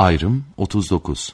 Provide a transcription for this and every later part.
Ayrım 39.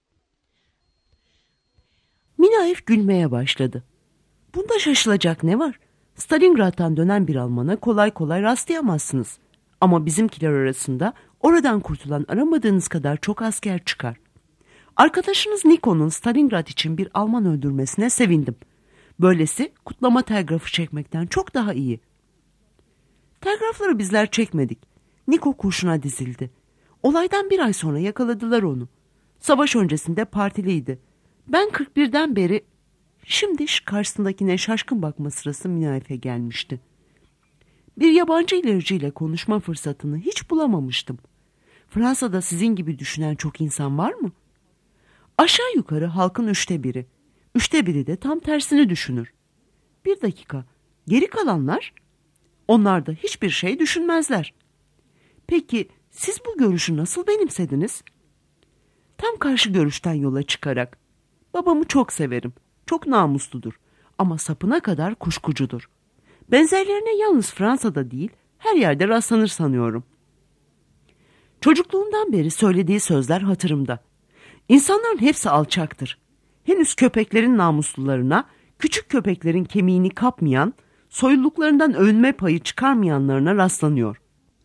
Minaev gülmeye başladı. Bunda şaşılacak ne var? Stalingrad'dan dönen bir Alman'a kolay kolay rastlayamazsınız. Ama bizimkiler arasında oradan kurtulan aramadığınız kadar çok asker çıkar. Arkadaşınız Niko'nun Stalingrad için bir Alman öldürmesine sevindim. Böylesi kutlama telgrafı çekmekten çok daha iyi. Telgrafları bizler çekmedik. Niko kurşuna dizildi. Olaydan bir ay sonra yakaladılar onu. Savaş öncesinde partiliydi. Ben 41'den beri... Şimdi karşısındakine şaşkın bakma sırası Minaev'e gelmişti. Bir yabancı ilericiyle konuşma fırsatını hiç bulamamıştım. Fransa'da sizin gibi düşünen çok insan var mı? Aşağı yukarı halkın 1/3. 1/3 de tam tersini düşünür. Bir dakika, geri kalanlar? Onlar da hiçbir şey düşünmezler. Peki siz bu görüşü nasıl benimsediniz? Tam karşı görüşten yola çıkarak. Babamı çok severim. Çok namusludur. Ama sapına kadar kuşkucudur. Benzerlerine yalnız Fransa'da değil, her yerde rastlanır sanıyorum. Çocukluğumdan beri söylediği sözler hatırımda. İnsanların hepsi alçaktır. Henüz köpeklerin namuslularına, küçük köpeklerin kemiğini kapmayan, soyluluklarından övünme payı çıkarmayanlarına rastlanıyor.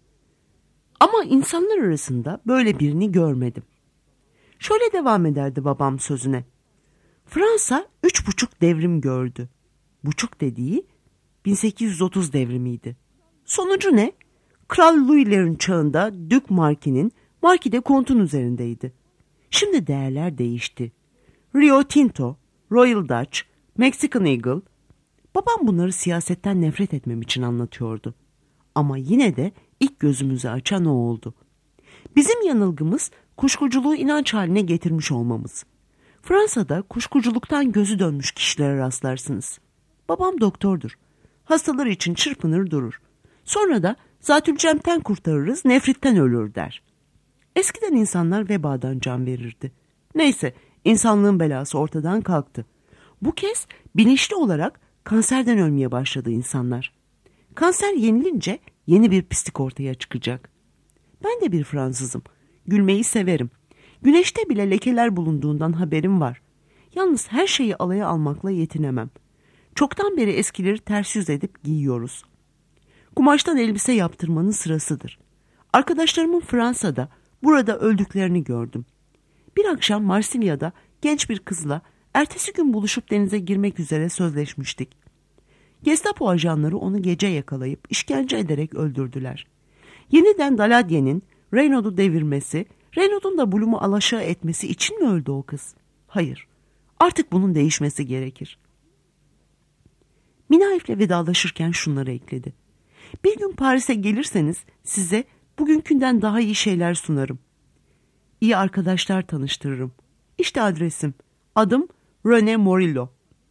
Ama insanlar arasında böyle birini görmedim. Şöyle devam ederdi babam sözüne. Fransa 3,5 devrim gördü. Buçuk dediği 1830 devrimiydi. Sonucu ne? Kral Louis'lerin çağında Dük Marki'nin, Marki de Kont'un üzerindeydi. Şimdi değerler değişti. Rio Tinto, Royal Dutch, Mexican Eagle. Babam bunları siyasetten nefret etmem için anlatıyordu. Ama yine de ilk gözümüzü açan o oldu. Bizim yanılgımız kuşkuculuğu inanç haline getirmiş olmamız. Fransa'da kuşkuculuktan gözü dönmüş kişilere rastlarsınız. Babam doktordur. Hastaları için çırpınır durur. Sonra da zatülcemten kurtarırız, nefritten ölür der. Eskiden insanlar vebadan can verirdi. Neyse, insanlığın belası ortadan kalktı. Bu kez bilinçli olarak kanserden ölmeye başladı insanlar. Kanser yenilince yeni bir pislik ortaya çıkacak. Ben de bir Fransızım. Gülmeyi severim. Güneşte bile lekeler bulunduğundan haberim var. Yalnız her şeyi alaya almakla yetinemem. Çoktan beri eskileri ters yüz edip giyiyoruz. Kumaştan elbise yaptırmanın sırasıdır. Arkadaşlarımın Fransa'da, burada öldüklerini gördüm. Bir akşam Marsilya'da genç bir kızla ertesi gün buluşup denize girmek üzere sözleşmiştik. Gestapo ajanları onu gece yakalayıp işkence ederek öldürdüler. Yeniden Daladye'nin Reynaud'u devirmesi, Reynaud'un da Blum'u alaşağı etmesi için mi öldü o kız? Hayır. Artık bunun değişmesi gerekir. Minaev'le vedalaşırken şunları ekledi. Bir gün Paris'e gelirseniz size bugünkünden daha iyi şeyler sunarım. İyi arkadaşlar tanıştırırım. İşte adresim. Adım René Morillo.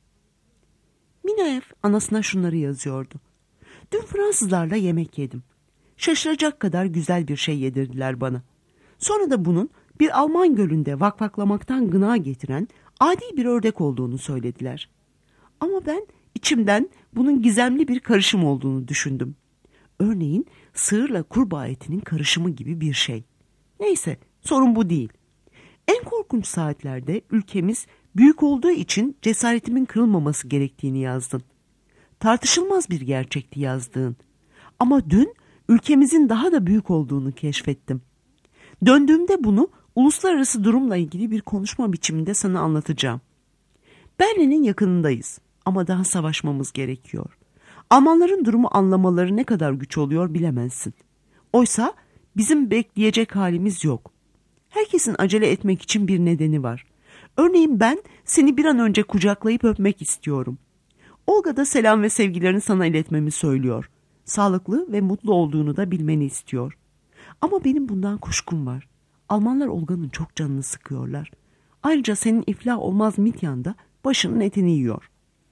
Minaev anasına şunları yazıyordu. Dün Fransızlarla yemek yedim. Şaşıracak kadar güzel bir şey yedirdiler bana. Sonra da bunun bir Alman gölünde vakvaklamaktan gına getiren adi bir ördek olduğunu söylediler. Ama ben içimden bunun gizemli bir karışım olduğunu düşündüm. Örneğin sığırla kurbağa etinin karışımı gibi bir şey. Neyse, sorun bu değil. En korkunç saatlerde ülkemiz büyük olduğu için cesaretimin kırılmaması gerektiğini yazdın. Tartışılmaz bir gerçekti yazdığın. Ama dün ülkemizin daha da büyük olduğunu keşfettim. Döndüğümde bunu uluslararası durumla ilgili bir konuşma biçiminde sana anlatacağım. Berlin'in yakınındayız ama daha savaşmamız gerekiyor. Almanların durumu anlamaları ne kadar güç oluyor bilemezsin. Oysa bizim bekleyecek halimiz yok. Herkesin acele etmek için bir nedeni var. Örneğin ben seni bir an önce kucaklayıp öpmek istiyorum. Olga da selam ve sevgilerini sana iletmemi söylüyor. Sağlıklı ve mutlu olduğunu da bilmeni istiyor. Ama benim bundan kuşkum var. Almanlar Olga'nın çok canını sıkıyorlar. Ayrıca senin iflah olmaz Mityan'da başının etini yiyor.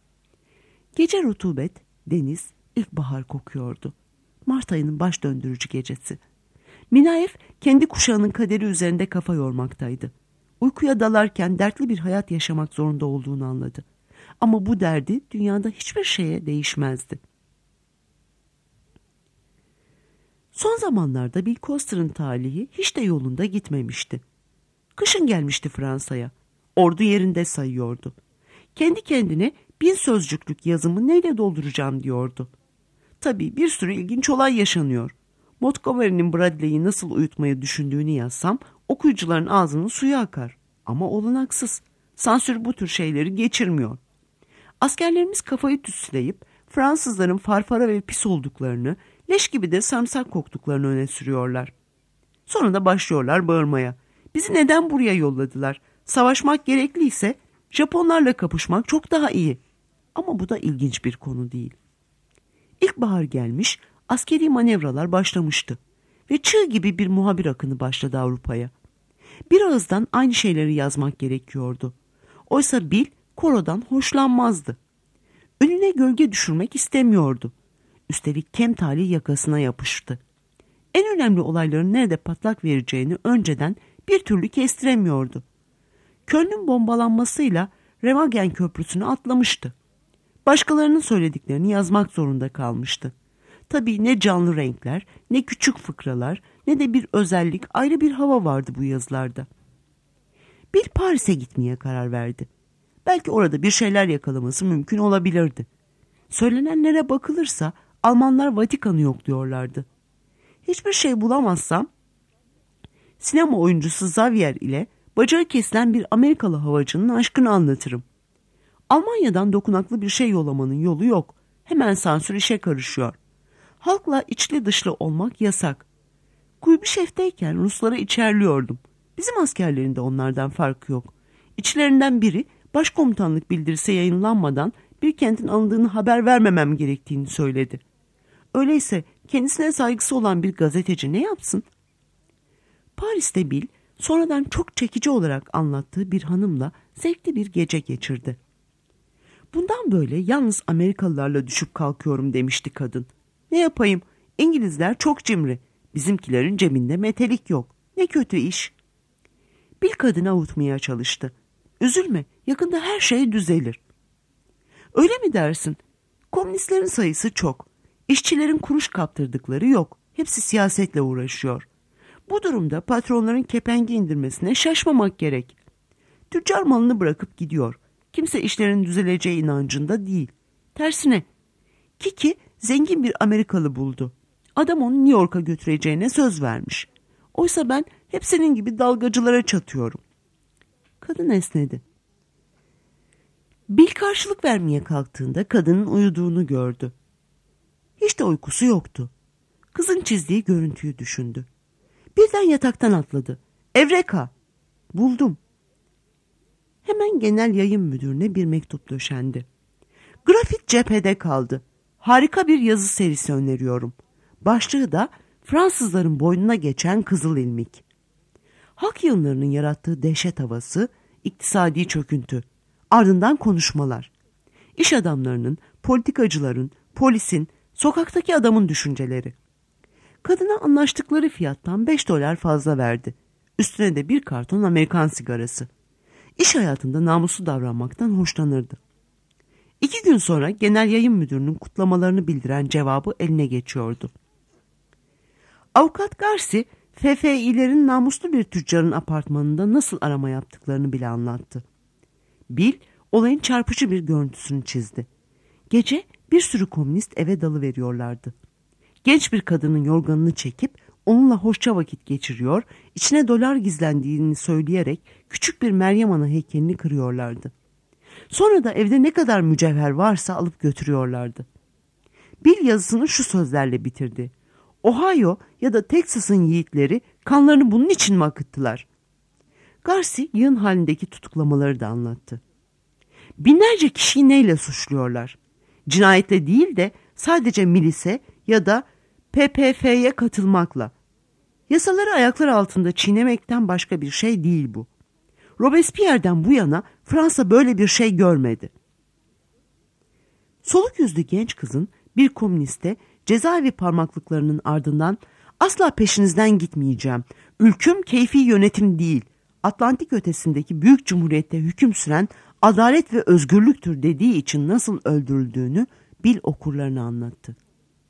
Gece rutubet, deniz, ilkbahar kokuyordu. Mart ayının baş döndürücü gecesi. Minaev kendi kuşağının kaderi üzerinde kafa yormaktaydı. Uykuya dalarken dertli bir hayat yaşamak zorunda olduğunu anladı. Ama bu derdi dünyada hiçbir şeye değişmezdi. Son zamanlarda Bill Coster'ın talihi hiç de yolunda gitmemişti. Kışın gelmişti Fransa'ya. Ordu yerinde sayıyordu. Kendi kendine 1000 sözcüklük yazımı neyle dolduracağım diyordu. Tabii bir sürü ilginç olay yaşanıyor. Montgomery'nin Bradley'i nasıl uyutmayı düşündüğünü yazsam okuyucuların ağzının suyu akar. Ama olanaksız. Sansür bu tür şeyleri geçirmiyor. Askerlerimiz kafayı tüsleyip Fransızların farfara ve pis olduklarını, leş gibi de sarımsak koktuklarını öne sürüyorlar. Sonra da başlıyorlar bağırmaya. Bizi neden buraya yolladılar? Savaşmak gerekliyse Japonlarla kapışmak çok daha iyi. Ama bu da ilginç bir konu değil. İlkbahar gelmiş, askeri manevralar başlamıştı. Ve çığ gibi bir muhabir akını başladı Avrupa'ya. Bir ağızdan aynı şeyleri yazmak gerekiyordu. Oysa Bill korodan hoşlanmazdı. Önüne gölge düşürmek istemiyordu. Üstelik kem talih yakasına yapıştı. En önemli olayların nerede patlak vereceğini önceden bir türlü kestiremiyordu. Köln'ün bombalanmasıyla Remagen Köprüsü'nü atlamıştı. Başkalarının söylediklerini yazmak zorunda kalmıştı. Tabii ne canlı renkler, ne küçük fıkralar, ne de bir özellik, ayrı bir hava vardı bu yazılarda. Bir Paris'e gitmeye karar verdi. Belki orada bir şeyler yakalaması mümkün olabilirdi. Söylenenlere bakılırsa Almanlar Vatikan'ı yokluyorlardı. Hiçbir şey bulamazsam sinema oyuncusu Xavier ile bacağı kesilen bir Amerikalı havacının aşkını anlatırım. Almanya'dan dokunaklı bir şey yollamanın yolu yok. Hemen sansür işe karışıyor. Halkla içli dışlı olmak yasak. Kuybişev'teyken Rusları içerliyordum. Bizim askerlerin de onlardan farkı yok. İçlerinden biri başkomutanlık bildirisi yayınlanmadan bir kentin alındığını haber vermemem gerektiğini söyledi. Öyleyse kendisine saygısı olan bir gazeteci ne yapsın? Paris'te Bill sonradan çok çekici olarak anlattığı bir hanımla zevkli bir gece geçirdi. Bundan böyle yalnız Amerikalılarla düşüp kalkıyorum demişti kadın. Ne yapayım? İngilizler çok cimri. Bizimkilerin cebinde metelik yok. Ne kötü iş. Bill kadını avutmaya çalıştı. Üzülme, yakında her şey düzelir. Öyle mi dersin? Komünistlerin sayısı çok. İşçilerin kuruş kaptırdıkları yok. Hepsi siyasetle uğraşıyor. Bu durumda patronların kepengi indirmesine şaşmamak gerek. Tüccar malını bırakıp gidiyor. Kimse işlerin düzeleceği inancında değil. Tersine, Kiki zengin bir Amerikalı buldu. Adam onu New York'a götüreceğine söz vermiş. Oysa ben hep senin gibi dalgacılara çatıyorum. Kadın esnedi. Bill karşılık vermeye kalktığında kadının uyuduğunu gördü. Hiç de uykusu yoktu. Kızın çizdiği görüntüyü düşündü. Birden yataktan atladı. Evreka! Buldum. Hemen genel yayın müdürüne bir mektup döşendi. Grafit cephede kaldı. Harika bir yazı serisi öneriyorum. Başlığı da Fransızların boynuna geçen Kızıl İlmik. Halk yığınlarının yarattığı dehşet havası, iktisadi çöküntü, ardından konuşmalar. İş adamlarının, politikacıların, polisin, sokaktaki adamın düşünceleri. Kadına anlaştıkları fiyattan $5 fazla verdi. Üstüne de bir karton Amerikan sigarası. İş hayatında namuslu davranmaktan hoşlanırdı. 2 gün sonra genel yayın müdürünün kutlamalarını bildiren cevabı eline geçiyordu. Avukat Garci, FFI'lerin namuslu bir tüccarın apartmanında nasıl arama yaptıklarını bile anlattı. Bill, olayın çarpıcı bir görüntüsünü çizdi. Gece bir sürü komünist eve dalıveriyorlardı. Genç bir kadının yorganını çekip onunla hoşça vakit geçiriyor, içine dolar gizlendiğini söyleyerek küçük bir Meryem Ana heykelini kırıyorlardı. Sonra da evde ne kadar mücevher varsa alıp götürüyorlardı. Bill yazısını şu sözlerle bitirdi. Ohio ya da Texas'ın yiğitleri kanlarını bunun için mi akıttılar? Garci yığın halindeki tutuklamaları da anlattı. Binlerce kişiyi neyle suçluyorlar? Cinayetle değil de sadece milise ya da PPF'ye katılmakla. Yasaları ayaklar altında çiğnemekten başka bir şey değil bu. Robespierre'den bu yana Fransa böyle bir şey görmedi. Soluk yüzlü genç kızın bir komüniste cezaevi parmaklıklarının ardından asla peşinizden gitmeyeceğim. Ülküm keyfi yönetim değil. Atlantik ötesindeki büyük cumhuriyette hüküm süren adalet ve özgürlüktür dediği için nasıl öldürüldüğünü Bill okurlarına anlattı.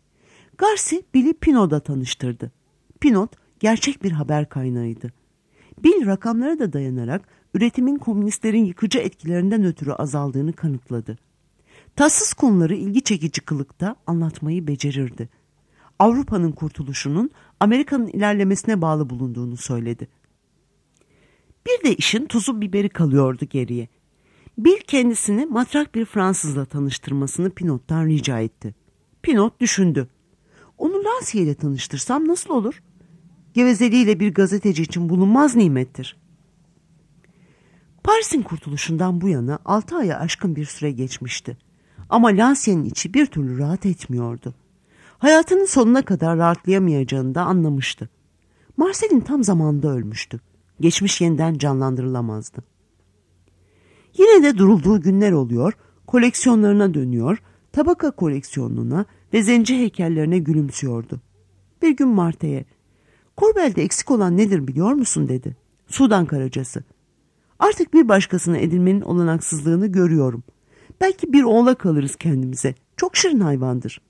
Garci Bill'i Pinot'la tanıştırdı. Pinot gerçek bir haber kaynağıydı. Bill rakamlara da dayanarak üretimin komünistlerin yıkıcı etkilerinden ötürü azaldığını kanıtladı. Tatsız konuları ilgi çekici kılıkta anlatmayı becerirdi. Avrupa'nın kurtuluşunun Amerika'nın ilerlemesine bağlı bulunduğunu söyledi. Bir de işin tuzu biberi kalıyordu geriye. Bill kendisini matrak bir Fransızla tanıştırmasını Pinot'tan rica etti. Pinot düşündü. Onu Lansiye ile tanıştırsam nasıl olur? Gevezeliğiyle bir gazeteci için bulunmaz nimettir. Paris'in kurtuluşundan bu yana 6 aya aşkın bir süre geçmişti. Ama Lansiyer'in içi bir türlü rahat etmiyordu. Hayatının sonuna kadar rahatlayamayacağını da anlamıştı. Marcel'in tam zamanında ölmüştü. Geçmiş yeniden canlandırılamazdı. Yine de durulduğu günler oluyor, koleksiyonlarına dönüyor, tabaka koleksiyonuna ve zenci heykellerine gülümsüyordu. Bir gün Marte'ye, "Korbel'de eksik olan nedir biliyor musun?" dedi. "Sudan karacası. Artık bir başkasına edilmenin olanaksızlığını görüyorum. Belki bir oğlak alırız kendimize. Çok şirin hayvandır."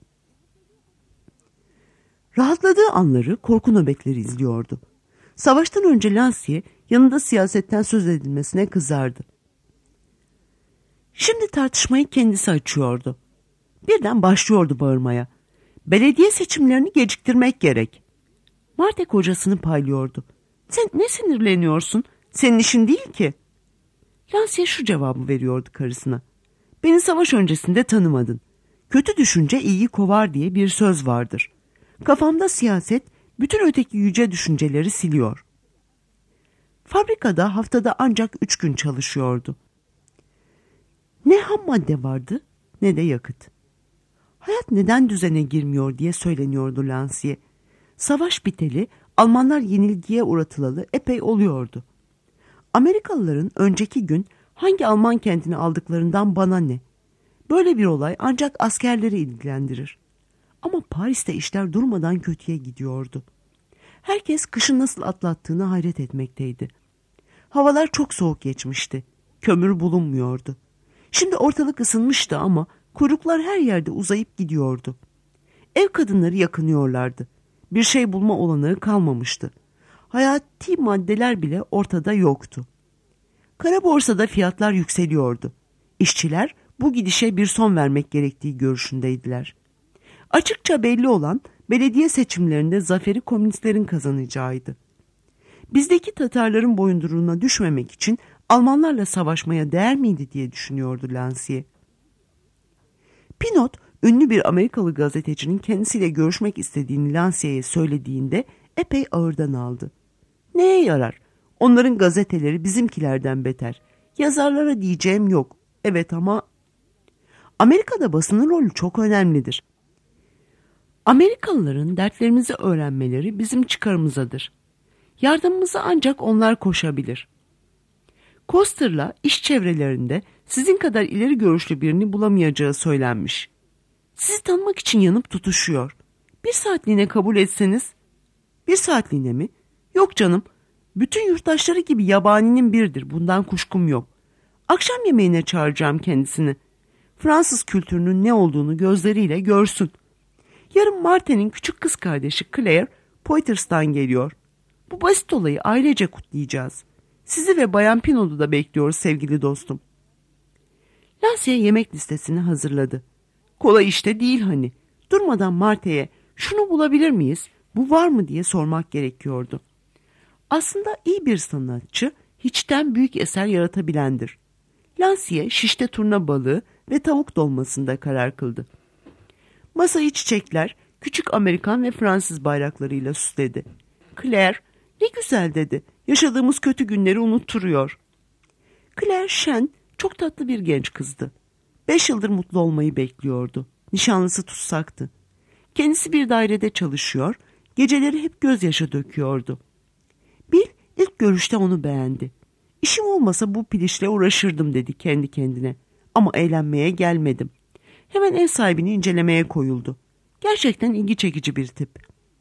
Rahatladığı anları korku nöbetleri izliyordu. Savaştan önce Lansiye yanında siyasetten söz edilmesine kızardı. Şimdi tartışmayı kendisi açıyordu. Birden başlıyordu bağırmaya. "Belediye seçimlerini geciktirmek gerek." Marte kocasını paylıyordu. "Sen ne sinirleniyorsun? Senin işin değil ki." Lansiye şu cevabı veriyordu karısına. "Beni savaş öncesinde tanımadın. Kötü düşünce iyiyi kovar diye bir söz vardır. Kafamda siyaset bütün öteki yüce düşünceleri siliyor." Fabrikada haftada ancak 3 gün çalışıyordu. Ne ham madde vardı ne de yakıt. Hayat neden düzene girmiyor diye söyleniyordu Lansiye. Savaş biteli, Almanlar yenilgiye uğratılalı epey oluyordu. Amerikalıların önceki gün hangi Alman kentini aldıklarından bana ne? Böyle bir olay ancak askerleri ilgilendirir. Ama Paris'te işler durmadan kötüye gidiyordu. Herkes kışın nasıl atlattığını hayret etmekteydi. Havalar çok soğuk geçmişti. Kömür bulunmuyordu. Şimdi ortalık ısınmıştı ama kuyruklar her yerde uzayıp gidiyordu. Ev kadınları yakınıyorlardı. Bir şey bulma olanağı kalmamıştı. Hayati maddeler bile ortada yoktu. Kara borsada fiyatlar yükseliyordu. İşçiler bu gidişe bir son vermek gerektiği görüşündeydiler. Açıkça belli olan belediye seçimlerinde zaferi komünistlerin kazanacağıydı. Bizdeki Tatarların boyunduruğuna düşmemek için Almanlarla savaşmaya değer miydi diye düşünüyordu Lansiye. Pinot, ünlü bir Amerikalı gazetecinin kendisiyle görüşmek istediğini Lansiye'ye söylediğinde epey ağırdan aldı. "Neye yarar? Onların gazeteleri bizimkilerden beter. Yazarlara diyeceğim yok. Evet ama Amerika'da basının rolü çok önemlidir. Amerikalıların dertlerimizi öğrenmeleri bizim çıkarımızadır. Yardımımıza ancak onlar koşabilir. Koster'la iş çevrelerinde sizin kadar ileri görüşlü birini bulamayacağı söylenmiş. Sizi tanımak için yanıp tutuşuyor. Bir saatliğine kabul etseniz." "Bir saatliğine mi? Yok canım. Bütün yurttaşları gibi yabaninin biridir. Bundan kuşkum yok. Akşam yemeğine çağıracağım kendisini. Fransız kültürünün ne olduğunu gözleriyle görsün. Yarın Martin'in küçük kız kardeşi Claire Poiters'tan geliyor. Bu basit olayı ailece kutlayacağız. Sizi ve Bayan Pinot'u da bekliyoruz sevgili dostum." Lansiye yemek listesini hazırladı. Kolay işte değil hani. Durmadan Marte'ye "Şunu bulabilir miyiz? Bu var mı?" diye sormak gerekiyordu. Aslında iyi bir sanatçı hiçten büyük eser yaratabilendir. Lansiye şişte turna balığı ve tavuk dolmasında karar kıldı. Masayı çiçekler, küçük Amerikan ve Fransız bayraklarıyla süsledi. Claire, "Ne güzel," dedi. "Yaşadığımız kötü günleri unutturuyor." Claire şen, çok tatlı bir genç kızdı. 5 yıldır mutlu olmayı bekliyordu. Nişanlısı tutsaktı. Kendisi bir dairede çalışıyor, geceleri hep gözyaşı döküyordu. Bill ilk görüşte onu beğendi. "İşim olmasa bu pilişle uğraşırdım," dedi kendi kendine. "Ama eğlenmeye gelmedim." Hemen ev sahibini incelemeye koyuldu. Gerçekten ilgi çekici bir tip.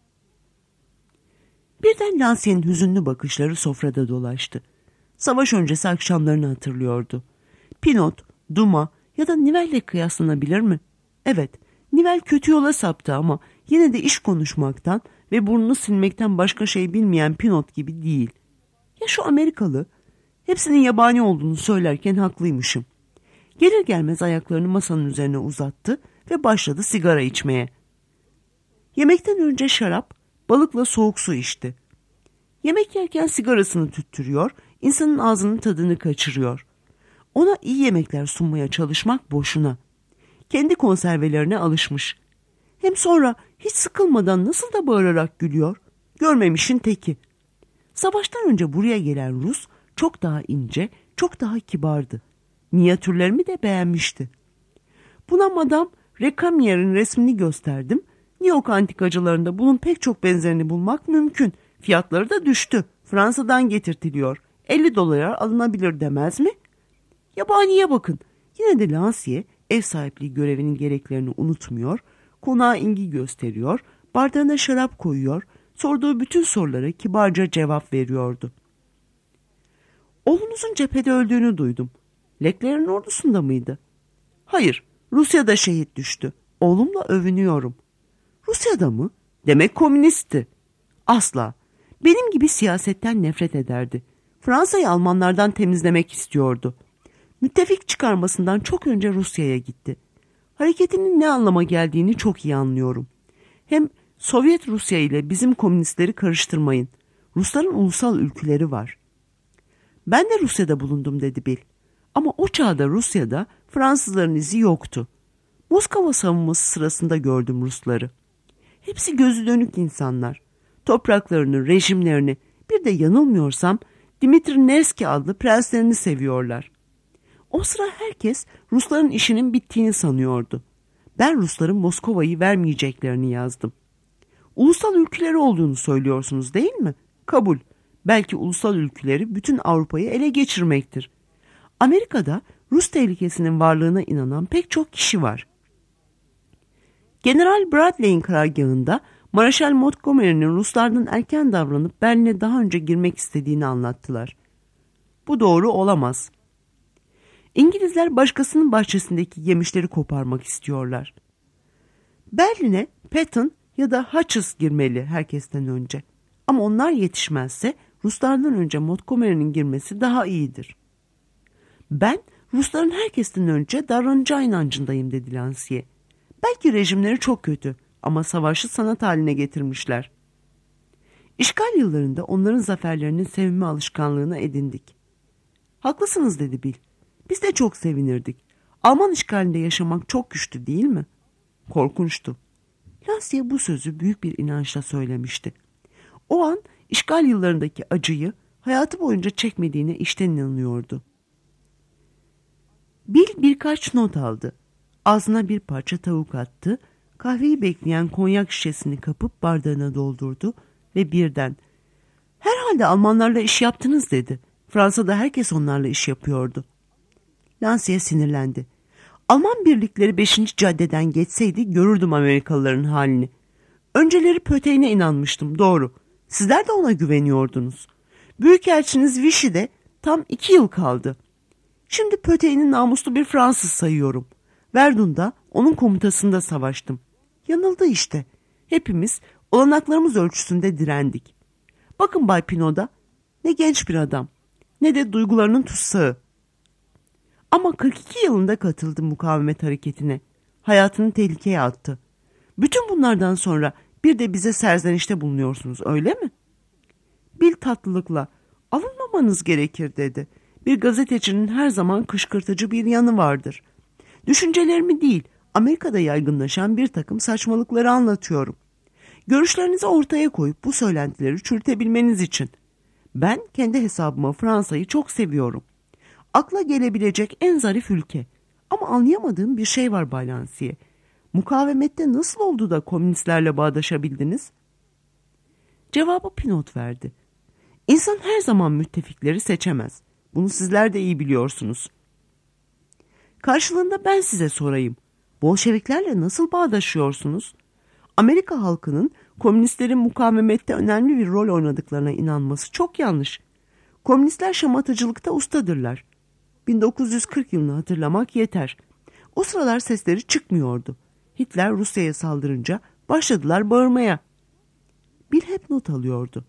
Birden Lansier'in hüzünlü bakışları sofrada dolaştı. Savaş öncesi akşamlarını hatırlıyordu. Pinot, Dumas ya da Nivelle'le kıyaslanabilir mi? Evet, Nivelle kötü yola saptı ama yine de iş konuşmaktan ve burnunu silmekten başka şey bilmeyen Pinot gibi değil. Ya şu Amerikalı, hepsinin yabani olduğunu söylerken haklıymışım. Gelir gelmez ayaklarını masanın üzerine uzattı ve başladı sigara içmeye. Yemekten önce şarap, balıkla soğuk su içti. Yemek yerken sigarasını tüttürüyor, insanın ağzının tadını kaçırıyor. Ona iyi yemekler sunmaya çalışmak boşuna. Kendi konservelerine alışmış. Hem sonra hiç sıkılmadan nasıl da bağırarak gülüyor. Görmemişin teki. Savaştan önce buraya gelen Rus çok daha ince, çok daha kibardı. Minyatürlerimi de beğenmişti. Buna Madame Recamier'in resmini gösterdim. New York antikacılarında bunun pek çok benzerini bulmak mümkün. Fiyatları da düştü. Fransa'dan getirtiliyor. 50 dolara alınabilir demez mi? Yabaniye bakın. Yine de Lansiye ev sahipliği görevinin gereklerini unutmuyor. Konağa ilgi gösteriyor. Bardağına şarap koyuyor. Sorduğu bütün sorulara kibarca cevap veriyordu. Oğlunuzun cephede öldüğünü duydum. Leclerc'in ordusunda mıydı? Hayır, Rusya'da şehit düştü. Oğlumla övünüyorum. Rusya'da mı? Demek komünistti. Asla. Benim gibi siyasetten nefret ederdi. Fransa'yı Almanlardan temizlemek istiyordu. Müttefik çıkarmasından çok önce Rusya'ya gitti. Hareketinin ne anlama geldiğini çok iyi anlıyorum. Hem Sovyet Rusya ile bizim komünistleri karıştırmayın. Rusların ulusal ülküleri var. Ben de Rusya'da bulundum dedi Bill. Ama o çağda Rusya'da Fransızların izi yoktu. Moskova savunması sırasında gördüm Rusları. Hepsi gözü dönük insanlar. Topraklarını, rejimlerini, bir de yanılmıyorsam Dimitri Nevski adlı prenslerini seviyorlar. O sıra herkes Rusların işinin bittiğini sanıyordu. Ben Rusların Moskova'yı vermeyeceklerini yazdım. Ulusal ülkeleri olduğunu söylüyorsunuz değil mi? Kabul. Belki ulusal ülkeleri bütün Avrupa'yı ele geçirmektir. Amerika'da Rus tehlikesinin varlığına inanan pek çok kişi var. General Bradley'in karargahında Marshal Montgomery'nin Ruslardan erken davranıp Berlin'e daha önce girmek istediğini anlattılar. Bu doğru olamaz. İngilizler başkasının bahçesindeki yemişleri koparmak istiyorlar. Berlin'e Patton ya da Hutchins girmeli herkesten önce. Ama onlar yetişmezse Ruslardan önce Montgomery'nin girmesi daha iyidir. Ben Rusların herkesten önce davranacağı inancındayım dedi Lansiye. Belki rejimleri çok kötü ama savaşı sanat haline getirmişler. İşgal yıllarında onların zaferlerinin sevinme alışkanlığını edindik. Haklısınız dedi Bill. Biz de çok sevinirdik. Alman işgalinde yaşamak çok güçtü değil mi? Korkunçtu. Lansiye bu sözü büyük bir inançla söylemişti. O an işgal yıllarındaki acıyı hayatı boyunca çekmediğine içten inanıyordu. Bill birkaç not aldı. Ağzına bir parça tavuk attı, kahveyi bekleyen konyak şişesini kapıp bardağına doldurdu ve birden "Herhalde Almanlarla iş yaptınız" dedi. Fransa'da herkes onlarla iş yapıyordu. Lansiye sinirlendi. Alman birlikleri 5. caddeden geçseydi görürdüm Amerikalıların halini. Önceleri Pöteğine inanmıştım, doğru. Sizler de ona güveniyordunuz. Büyükelçiniz Vichy'de tam 2 yıl kaldı. Şimdi Pöteğini namuslu bir Fransız sayıyorum. Verdun'da onun komutasında savaştım. Yanıldı işte. Hepimiz olanaklarımız ölçüsünde direndik. Bakın Bay Pinault'a, ne genç bir adam, ne de duygularının tutsağı. Ama 42 yılında katıldı mukavemet hareketine. Hayatını tehlikeye attı. Bütün bunlardan sonra bir de bize serzenişte bulunuyorsunuz, öyle mi? Bill tatlılıkla, alınmamanız gerekir dedi. Bir gazetecinin her zaman kışkırtıcı bir yanı vardır. Düşüncelerimi değil, Amerika'da yaygınlaşan bir takım saçmalıkları anlatıyorum. Görüşlerinizi ortaya koyup bu söylentileri çürütebilmeniz için. Ben kendi hesabıma Fransa'yı çok seviyorum. Akla gelebilecek en zarif ülke. Ama anlayamadığım bir şey var Bay Lansiye. Mukavemette nasıl oldu da komünistlerle bağdaşabildiniz? Cevabı Pinault verdi. İnsan her zaman müttefikleri seçemez. Bunu sizler de iyi biliyorsunuz. Karşılığında ben size sorayım. Bolşeviklerle nasıl bağdaşıyorsunuz? Amerika halkının komünistlerin mukavemette önemli bir rol oynadıklarına inanması çok yanlış. Komünistler şamatacılıkta ustadırlar. 1940 yılını hatırlamak yeter. O sıralar sesleri çıkmıyordu. Hitler Rusya'ya saldırınca başladılar bağırmaya. Bill hep not alıyordu.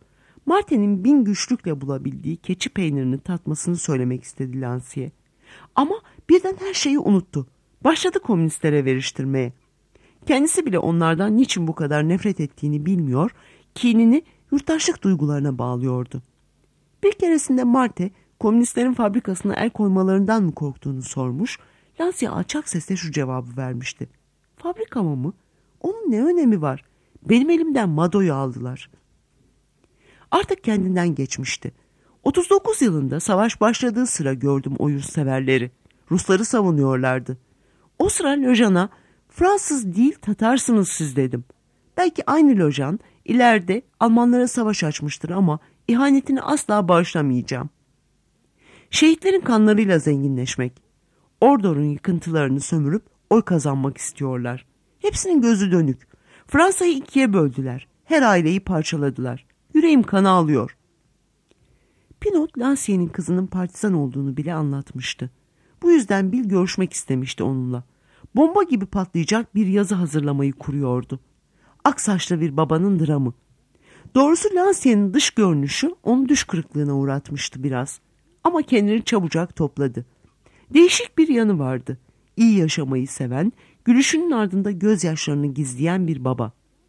Marte'nin bin güçlükle bulabildiği keçi peynirini tatmasını söylemek istedi Lansi'ye. Ama birden her şeyi unuttu. Başladı komünistlere veriştirmeye. Kendisi bile onlardan niçin bu kadar nefret ettiğini bilmiyor, kinini yurttaşlık duygularına bağlıyordu. Bir keresinde Marte, komünistlerin fabrikasına el koymalarından mı korktuğunu sormuş, Lansi alçak sesle şu cevabı vermişti. Fabrikamı mı? Onun ne önemi var? Benim elimden Mado'yu aldılar. Artık kendinden geçmişti. 39 yılında savaş başladığı sıra gördüm o yurtseverleri. Rusları savunuyorlardı. O sıra Lojan'a Fransız değil Tatarsınız siz dedim. Belki aynı Lojan ileride Almanlara savaş açmıştır ama ihanetini asla bağışlamayacağım. Şehitlerin kanlarıyla zenginleşmek, Ordor'un yıkıntılarını sömürüp oy kazanmak istiyorlar. Hepsinin gözü dönük. Fransa'yı ikiye böldüler. Her aileyi parçaladılar. Yüreğim kana alıyor. Pinot, Lansier'in kızının partizan olduğunu bile anlatmıştı. Bu yüzden Bill görüşmek istemişti onunla. Bomba gibi patlayacak bir yazı hazırlamayı kuruyordu. Aksaçlı bir babanın dramı. Doğrusu Lansier'in dış görünüşü onu düş kırıklığına uğratmıştı biraz. Ama kendini çabucak topladı. Değişik bir yanı vardı. İyi yaşamayı seven, gülüşünün ardında gözyaşlarını gizleyen bir baba.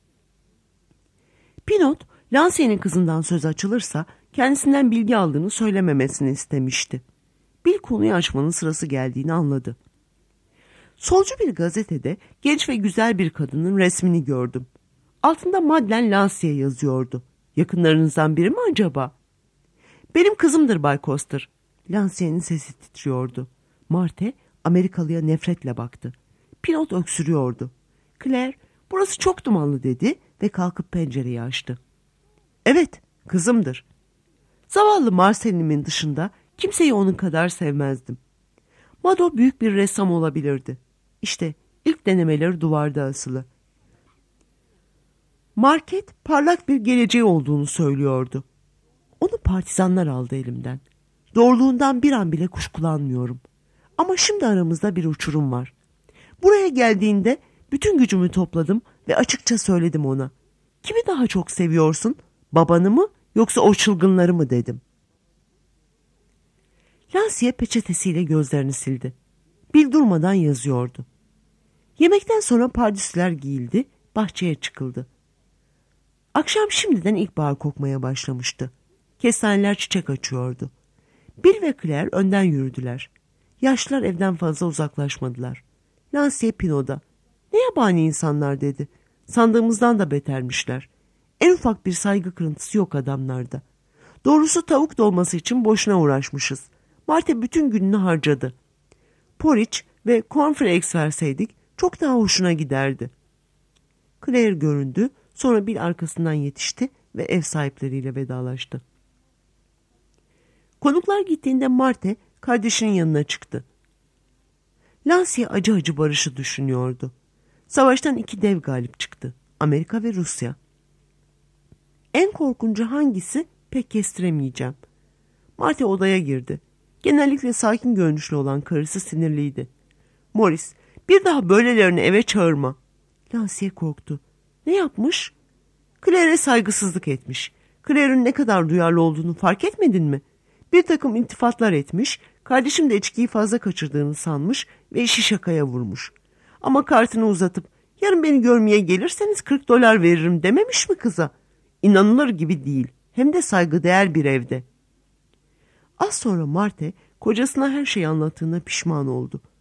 Pinot, Lansier'in kızından söz açılırsa kendisinden bilgi aldığını söylememesini istemişti. Bill konuyu açmanın sırası geldiğini anladı. Solcu bir gazetede genç ve güzel bir kadının resmini gördüm. Altında Madeleine Lansier yazıyordu. Yakınlarınızdan biri mi acaba? Benim kızımdır Bay Coster. Lansier'in sesi titriyordu. Marte Amerikalıya nefretle baktı. Pinot öksürüyordu. Claire, burası çok dumanlı dedi ve kalkıp pencereyi açtı. Evet, kızımdır. Zavallı Marcelin'imin dışında kimseyi onun kadar sevmezdim. Mado büyük bir ressam olabilirdi. İşte ilk denemeleri duvarda asılı. Market parlak bir geleceği olduğunu söylüyordu. Onu partizanlar aldı elimden. Doğruluğundan bir an bile kuşkulanmıyorum. Ama şimdi aramızda bir uçurum var. Buraya geldiğinde bütün gücümü topladım ve açıkça söyledim ona. Kimi daha çok seviyorsun? Babanı mı yoksa o çılgınları mı dedim. Lansier peçetesiyle gözlerini sildi. Bill durmadan yazıyordu. Yemekten sonra pardüsüler giyildi, bahçeye çıkıldı. Akşam şimdiden ilkbahar kokmaya başlamıştı. Kestaneler çiçek açıyordu. Bill ve Claire önden yürüdüler. Yaşlılar evden fazla uzaklaşmadılar. Lansier Pinot'a, "Ne yabani insanlar," dedi. "Sandığımızdan da betermişler. En ufak bir saygı kırıntısı yok adamlarda. Doğrusu tavuk dolması için boşuna uğraşmışız. Marte bütün gününü harcadı. Porridge ve cornflakes verseydik çok daha hoşuna giderdi." Claire göründü, sonra bir arkasından yetişti ve ev sahipleriyle vedalaştı. Konuklar gittiğinde Marte kardeşinin yanına çıktı. Lansier acı acı barışı düşünüyordu. Savaştan iki dev galip çıktı. Amerika ve Rusya. En korkuncu hangisi pek kestiremeyeceğim. Marte odaya girdi. Genellikle sakin görünüşlü olan karısı sinirliydi. "Morris, bir daha böylelerini eve çağırma." Lansier korktu. "Ne yapmış?" "Claire'e saygısızlık etmiş. Claire'in ne kadar duyarlı olduğunu fark etmedin mi? Bir takım iltifatlar etmiş, kardeşim de içkiyi fazla kaçırdığını sanmış ve işi şakaya vurmuş. Ama kartını uzatıp 'Yarın beni görmeye gelirseniz $40 veririm,' dememiş mi kıza? İnanılır gibi değil, hem de saygıdeğer bir evde." Az sonra Marte kocasına her şeyi anlattığına pişman oldu.